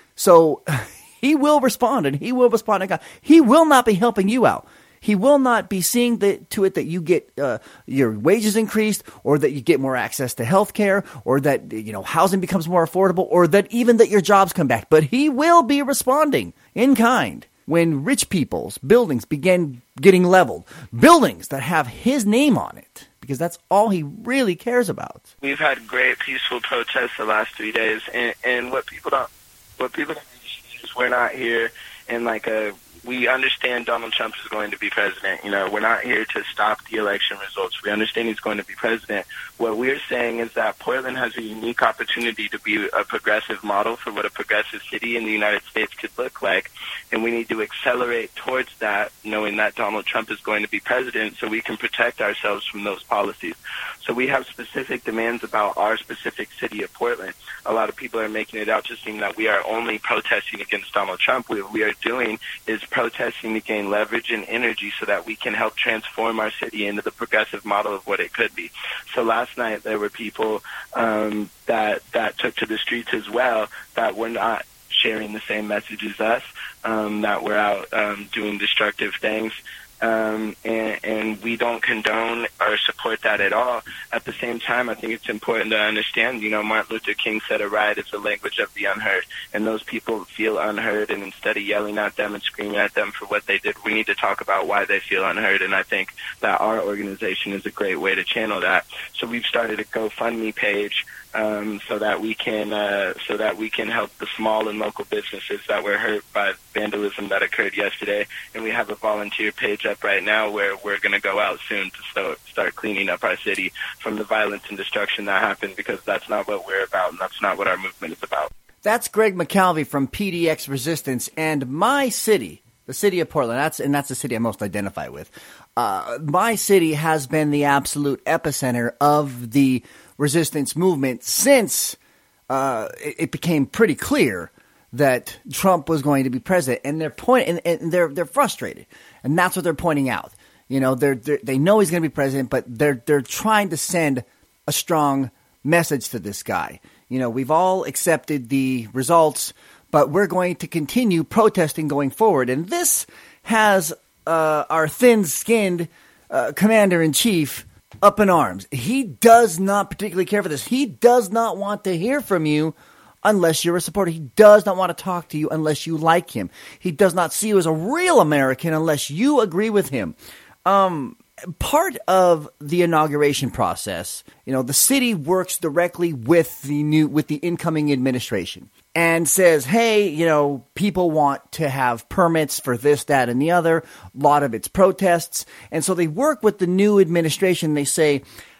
So he will respond, and he will respond to God. He will not be helping you out. He will not be seeing the, to it that you get uh, your wages increased, or that you get more access to health care, or that, you know, housing becomes more affordable, or that even that your jobs come back. But he will be responding in kind when rich people's buildings begin getting leveled. Buildings that have his name on it, because that's all he really cares about. We've had great peaceful protests the last three days, and, and what people don't, what people don't understand is we're not here in like a, we understand Donald Trump is going to be president. You know, we're not here to stop the election results. We understand he's going to be president. What we're saying is that Portland has a unique opportunity to be a progressive model for what a progressive city in the United States could look like. And we need to accelerate towards that, knowing that Donald Trump is going to be president, so we can protect ourselves from those policies. So we have specific demands about our specific city of Portland. A lot of people are making it out to seem that we are only protesting against Donald Trump. What we are doing is protesting to gain leverage and energy so that we can help transform our city into the progressive model of what it could be. So last night there were people um, that, that took to the streets as well that were not sharing the same message as us, um, that were out um, doing destructive things. Um, and, and we don't condone or support that at all. At the same time, I think it's important to understand, you know, Martin Luther King said a riot is the language of the unheard, and those people feel unheard, and instead of yelling at them and screaming at them for what they did, we need to talk about why they feel unheard, and I think that our organization is a great way to channel that. So we've started a GoFundMe page Um, so that we can uh, so that we can help the small and local businesses that were hurt by vandalism that occurred yesterday. And we have a volunteer page up right now where we're going to go out soon to start, start cleaning up our city from the violence and destruction that happened, because that's not what we're about, and that's not what our movement is about. That's Greg McKelvey from P D X Resistance, and my city, the city of Portland, that's and that's the city I most identify with. Uh, my city has been the absolute epicenter of the resistance movement since uh, it, it became pretty clear that Trump was going to be president, and they're point and, and they're they're frustrated, and that's what they're pointing out. You know, they're, they're they know he's going to be president, but they're they're trying to send a strong message to this guy. You know, we've all accepted the results, but we're going to continue protesting going forward, and this has uh, our thin-skinned uh, commander-in-chief up in arms. He does not particularly care for this. He does not want to hear from you unless you're a supporter. He does not want to talk to you unless you like him. He does not see you as a real American unless you agree with him. Um, part of the inauguration process, you know, the city works directly with the new, with the incoming administration and says, hey, you know, people want to have permits for this, that, and the other. A lot of it's protests. And so they work with the new administration. They say,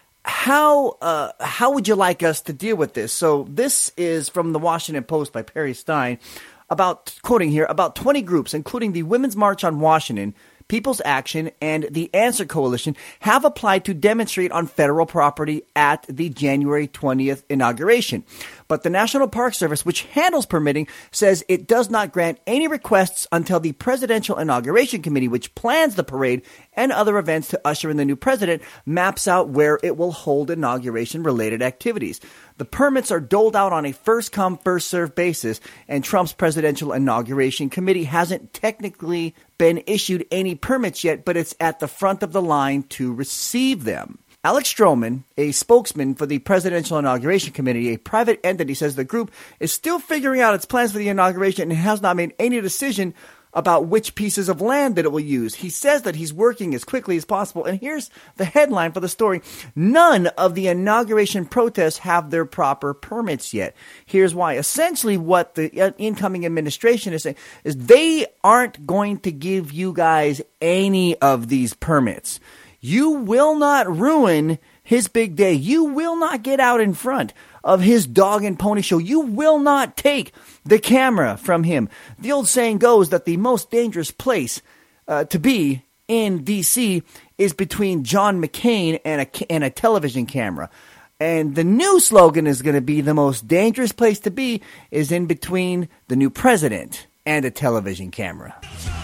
how uh, how would you like us to deal with this? So this is from the Washington Post by Perry Stein, about, quoting here, about twenty groups, including the Women's March on Washington, People's Action, and the Answer Coalition, have applied to demonstrate on federal property at the January twentieth inauguration. But the National Park Service, which handles permitting, says it does not grant any requests until the Presidential Inauguration Committee, which plans the parade and other events to usher in the new president, maps out where it will hold inauguration-related activities. The permits are doled out on a first-come, first-served basis, and Trump's Presidential Inauguration Committee hasn't technically been issued any permits yet, but it's at the front of the line to receive them. Alex Stroman, a spokesman for the Presidential Inauguration Committee, a private entity, says the group is still figuring out its plans for the inauguration and has not made any decision about which pieces of land that it will use. He says that he's working as quickly as possible. And here's the headline for the story. None of the inauguration protests have their proper permits yet. Here's why. Essentially what the incoming administration is saying is they aren't going to give you guys any of these permits. You will not ruin his big day. You will not get out in front of his dog and pony show. You will not take the camera from him. The old saying goes that the most dangerous place uh, to be in D C is between John McCain and a, and a television camera. And the new slogan is going to be the most dangerous place to be is in between the new president and a television camera.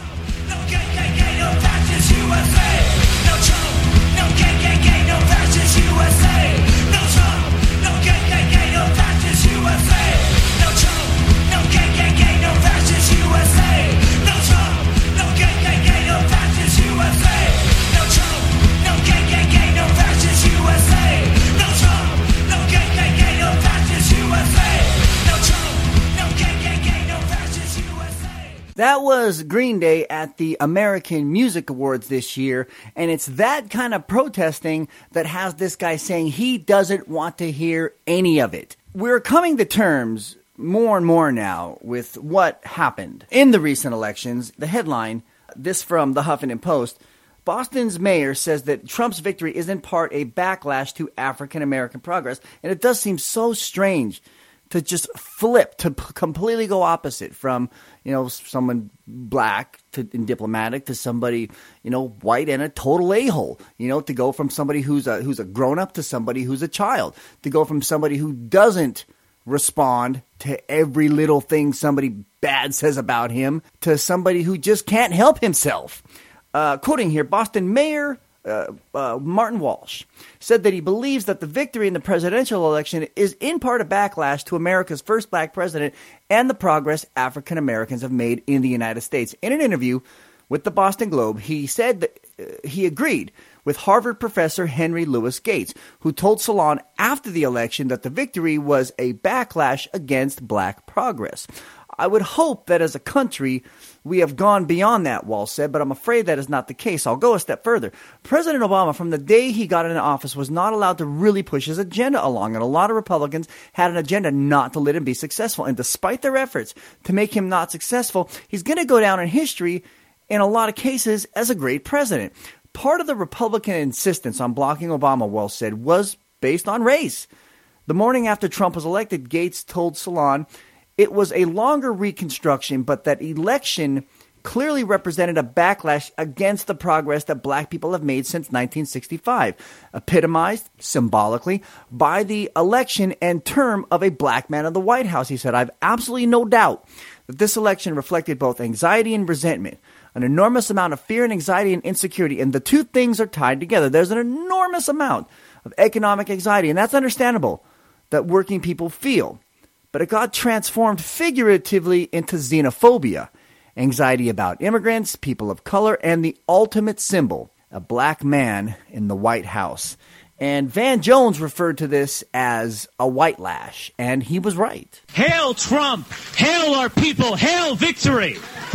That was Green Day at the American Music Awards this year, and it's that kind of protesting that has this guy saying he doesn't want to hear any of it. We're coming to terms more and more now with what happened in the recent elections. The headline, this from the Huffington Post, Boston's mayor says that Trump's victory is in part a backlash to African American progress, and it does seem so strange to just flip, to p- completely go opposite from, you know, someone black to and diplomatic to somebody, you know, white and a total a-hole. You know, to go from somebody who's a who's a grown-up to somebody who's a child. To go from somebody who doesn't respond to every little thing somebody bad says about him to somebody who just can't help himself. Uh, quoting here, Boston Mayor Uh, uh, Martin Walsh said that he believes that the victory in the presidential election is in part a backlash to America's first black president and the progress African Americans have made in the United States. In an interview with the Boston Globe, he said that uh, he agreed with Harvard professor Henry Louis Gates, who told Salon after the election that the victory was a backlash against black progress. I would hope that as a country we have gone beyond that, Walsh said, but I'm afraid that is not the case. I'll go a step further. President Obama, from the day he got into office, was not allowed to really push his agenda along, and a lot of Republicans had an agenda not to let him be successful. And despite their efforts to make him not successful, he's going to go down in history in a lot of cases as a great president. Part of the Republican insistence on blocking Obama, Walsh said, was based on race. The morning after Trump was elected, Gates told Salon it was a longer reconstruction, but that election clearly represented a backlash against the progress that black people have made since nineteen sixty-five, epitomized symbolically by the election and term of a black man in the White House. He said, I have absolutely no doubt that this election reflected both anxiety and resentment, an enormous amount of fear and anxiety and insecurity, and the two things are tied together. There's an enormous amount of economic anxiety, and that's understandable that working people feel. But it got transformed figuratively into xenophobia, anxiety about immigrants, people of color, and the ultimate symbol, a black man in the White House. And Van Jones referred to this as a white lash, and he was right. Hail Trump! Hail our people! Hail victory!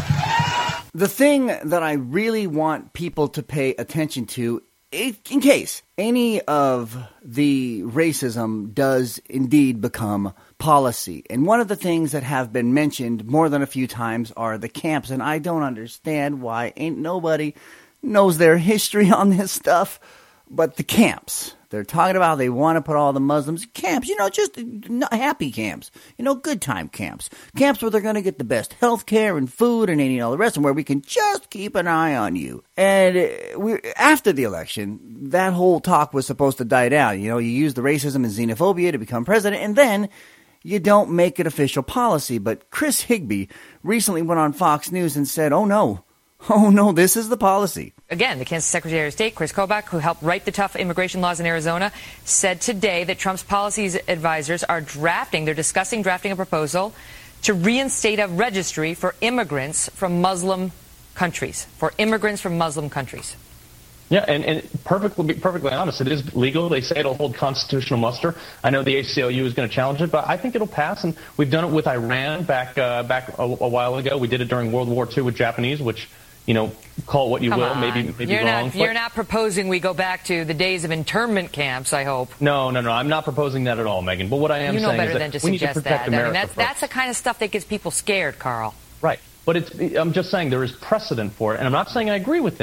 The thing that I really want people to pay attention to, in case any of the racism does indeed become policy. And one of the things that have been mentioned more than a few times are the camps. And I don't understand why ain't nobody knows their history on this stuff. But the camps, they're talking about they want to put all the Muslims camps, you know, just happy camps, you know, good time camps. Camps where they're going to get the best health care and food and any and all the rest, and where we can just keep an eye on you. And we, after the election, that whole talk was supposed to die down. You know, you use the racism and xenophobia to become president, and then you don't make it official policy. But Chris Higbee recently went on Fox News and said, oh no, oh no, this is the policy. Again, the Kansas Secretary of State, Chris Kobach, who helped write the tough immigration laws in Arizona, said today that Trump's policy advisors are drafting, they're discussing drafting a proposal to reinstate a registry for immigrants from Muslim countries, for immigrants from Muslim countries. Yeah, and, and perfectly, perfectly honest, it is legal. They say it'll hold constitutional muster. I know the A C L U is going to challenge it, but I think it'll pass. And we've done it with Iran back uh, back a, a while ago. We did it during World War Two with Japanese, which, you know, call it what you Come will, on. maybe maybe you're wrong. Not, you're not proposing we go back to the days of internment camps, I hope. No, no, no. I'm not proposing that at all, Megan. But what I am you know saying better is than that to we need to suggest protect that. America I mean, that's, first. that's the kind of stuff that gets people scared, Carl. Right. But it's, I'm just saying there is precedent for it. And I'm not saying I agree with it,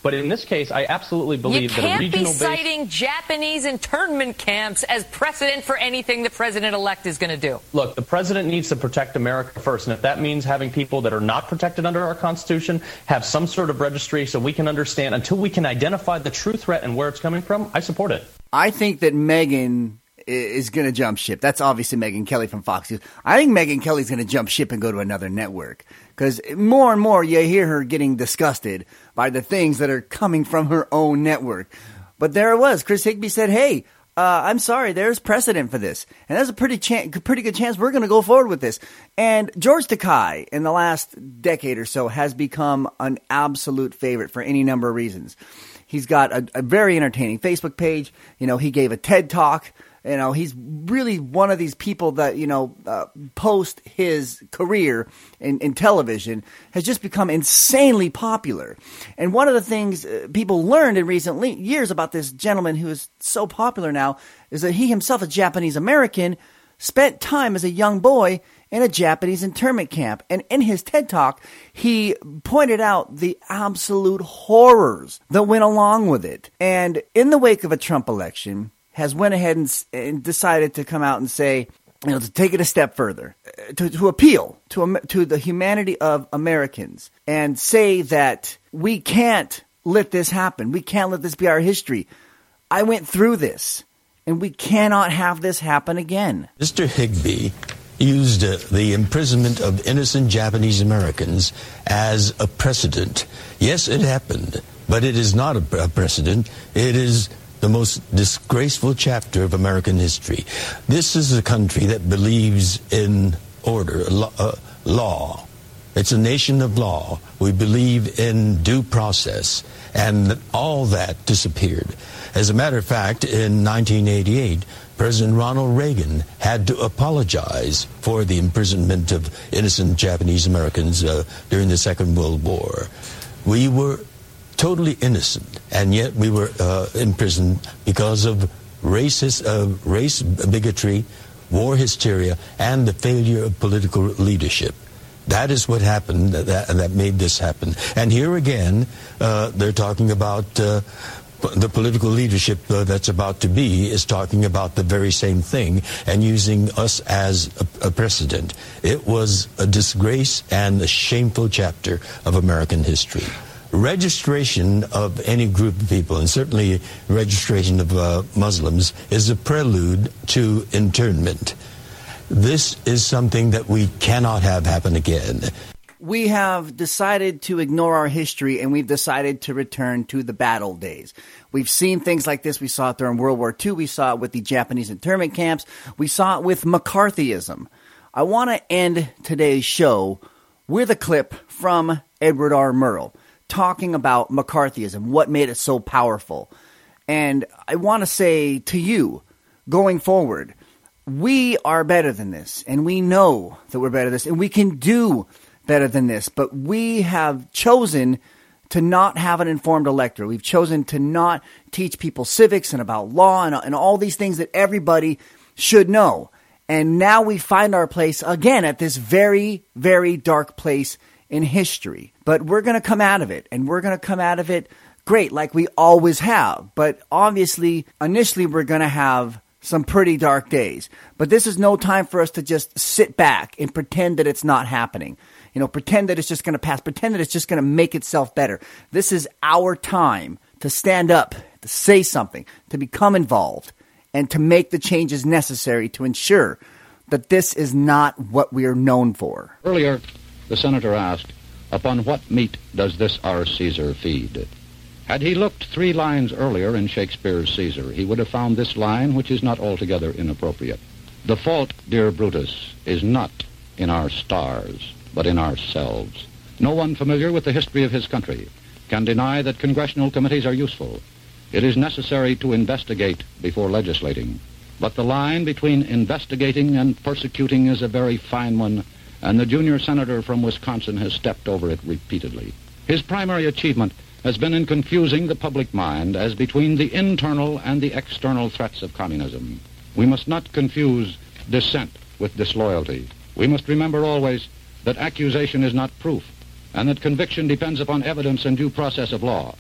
But in this case, I absolutely believe you that a can't regional be base... citing Japanese internment camps as precedent for anything the president-elect is going to do. Look, the president needs to protect America first, and if that means having people that are not protected under our Constitution have some sort of registry so we can understand, until we can identify the true threat and where it's coming from, I support it. I think that Megyn is going to jump ship. That's obviously Megyn Kelly from Fox News. I think Megyn Kelly's going to jump ship and go to another network, because more and more you hear her getting disgusted by the things that are coming from her own network. But there it was. Chris Higbee said, hey, uh, I'm sorry, there's precedent for this. And there's a pretty, chan- pretty good chance we're going to go forward with this. And George Takei, in the last decade or so, has become an absolute favorite for any number of reasons. He's got a, a very entertaining Facebook page. You know, he gave a TED Talk. You know, he's really one of these people that, you know, uh, post his career in, in television has just become insanely popular. And one of the things uh, people learned in recent le- years about this gentleman who is so popular now is that he himself, a Japanese American, spent time as a young boy in a Japanese internment camp. And in his TED Talk, he pointed out the absolute horrors that went along with it. And in the wake of a Trump election, has went ahead and, and decided to come out and say, you know, to take it a step further, to, to appeal to to the humanity of Americans and say that we can't let this happen. We can't let this be our history. I went through this, and we cannot have this happen again. Mister Higbee used uh, the imprisonment of innocent Japanese Americans as a precedent. Yes, it happened, but it is not a, a precedent. It is the most disgraceful chapter of American history. This is a country that believes in order, law. Uh, law. It's a nation of law. We believe in due process, and all that disappeared. As a matter of fact, in nineteen eighty-eight, President Ronald Reagan had to apologize for the imprisonment of innocent Japanese Americans uh, during the Second World War. We were totally innocent, and yet we were uh, imprisoned because of racist, uh, race bigotry, war hysteria, and the failure of political leadership. That is what happened, that, that made this happen. And here again, uh, they're talking about uh, the political leadership uh, that's about to be is talking about the very same thing and using us as a, a precedent. It was a disgrace and a shameful chapter of American history. Registration of any group of people, and certainly registration of uh, Muslims, is a prelude to internment. This is something that we cannot have happen again. We have decided to ignore our history, and we've decided to return to the bad old days. We've seen things like this. We saw it during World War Two. We saw it with the Japanese internment camps. We saw it with McCarthyism. I want to end today's show with a clip from Edward R. Murrow, talking about McCarthyism, what made it so powerful. And I want to say to you, going forward, we are better than this, and we know that we're better than this, and we can do better than this, but we have chosen to not have an informed electorate. We've chosen to not teach people civics and about law and, and all these things that everybody should know. And now we find our place again at this very, very dark place in history. But we're going to come out of it, and we're going to come out of it great, like we always have. But obviously, initially, we're going to have some pretty dark days. But this is no time for us to just sit back and pretend that it's not happening. You know, pretend that it's just going to pass. Pretend that it's just going to make itself better. This is our time to stand up, to say something, to become involved, and to make the changes necessary to ensure that this is not what we are known for. Earlier, the senator asked, upon what meat does this our Caesar feed? Had he looked three lines earlier in Shakespeare's Caesar, he would have found this line, which is not altogether inappropriate. The fault, dear Brutus, is not in our stars, but in ourselves. No one familiar with the history of his country can deny that congressional committees are useful. It is necessary to investigate before legislating. But the line between investigating and persecuting is a very fine one, and the junior senator from Wisconsin has stepped over it repeatedly. His primary achievement has been in confusing the public mind as between the internal and the external threats of communism. We must not confuse dissent with disloyalty. We must remember always that accusation is not proof, and that conviction depends upon evidence and due process of law.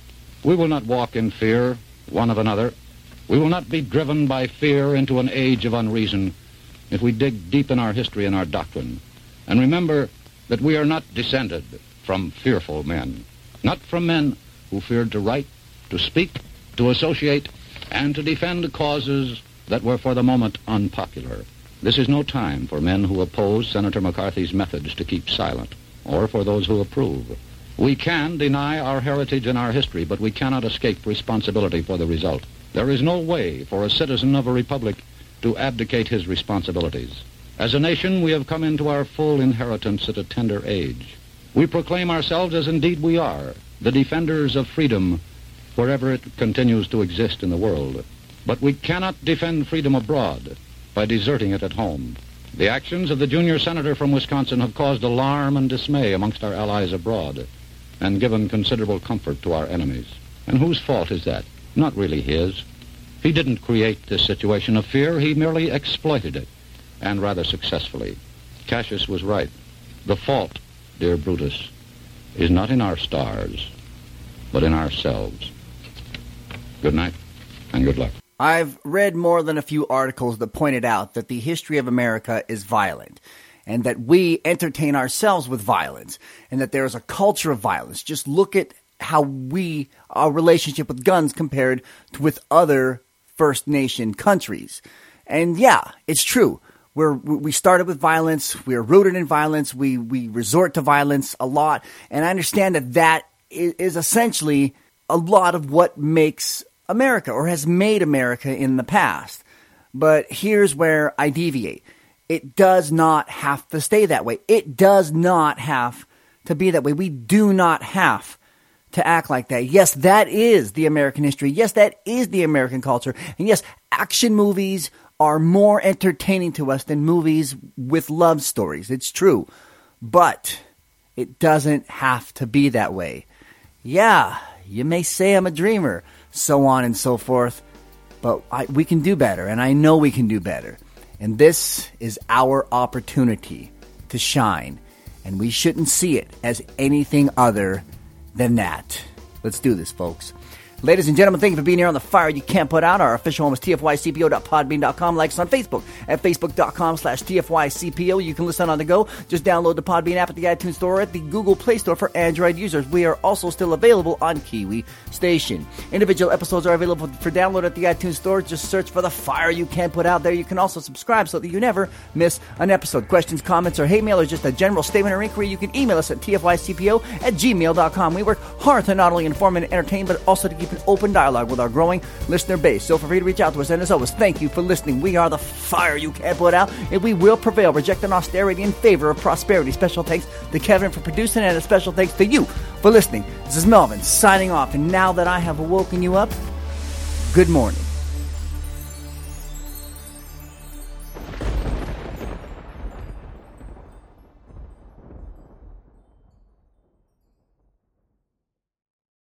We will not walk in fear one of another. We will not be driven by fear into an age of unreason if we dig deep in our history and our doctrine and remember that we are not descended from fearful men, not from men who feared to write, to speak, to associate, and to defend causes that were for the moment unpopular. This is no time for men who oppose Senator McCarthy's methods to keep silent, or for those who approve. We can deny our heritage and our history, but we cannot escape responsibility for the result. There is no way for a citizen of a republic to abdicate his responsibilities. As a nation, we have come into our full inheritance at a tender age. We proclaim ourselves, as indeed we are, the defenders of freedom wherever it continues to exist in the world. But we cannot defend freedom abroad by deserting it at home. The actions of the junior senator from Wisconsin have caused alarm and dismay amongst our allies abroad and given considerable comfort to our enemies. And whose fault is that? Not really his. He didn't create this situation of fear. He merely exploited it, and rather successfully. Cassius was right. The fault, dear Brutus, is not in our stars, but in ourselves. Good night, and good luck. I've read more than a few articles that pointed out that the history of America is violent, and that we entertain ourselves with violence, and that there is a culture of violence. Just look at how we, our relationship with guns compared to with other First Nation countries. And yeah, it's true. We're, we started with violence. We're rooted in violence. We, we resort to violence a lot. And I understand that that is, is essentially a lot of what makes America, or has made America in the past. But here's where I deviate. It does not have to stay that way. It does not have to be that way. We do not have to act like that. Yes, that is the American history. Yes, that is the American culture. And yes, action movies are more entertaining to us than movies with love stories. It's true. But it doesn't have to be that way. Yeah, you may say I'm a dreamer, so on and so forth, but I, we can do better, and I know we can do better. And this is our opportunity to shine, and we shouldn't see it as anything other than that. Let's do this, folks. Ladies and gentlemen, thank you for being here on The Fire You Can't Put Out. Our official home is T F Y C P O dot podbean dot com. Like us on Facebook at facebook.com slash TFYCPO. You can listen on the go. Just download the Podbean app at the iTunes Store or at the Google Play Store for Android users. We are also still available on Kiwi Station. Individual episodes are available for download at the iTunes Store. Just search for The Fire You Can't Put Out. There you can also subscribe so that you never miss an episode. Questions, comments, or hate mail, or just a general statement or inquiry, you can email us at T F Y C P O at gmail dot com. We work hard to not only inform and entertain, but also to keep an open dialogue with our growing listener base. So feel free to reach out to us. And as always, thank you for listening. We are the fire you can't put out, and we will prevail, rejecting austerity in favor of prosperity. Special thanks to Kevin for producing, and a special thanks to you for listening. This is Melvin signing off, and now that I have woken you up, good morning.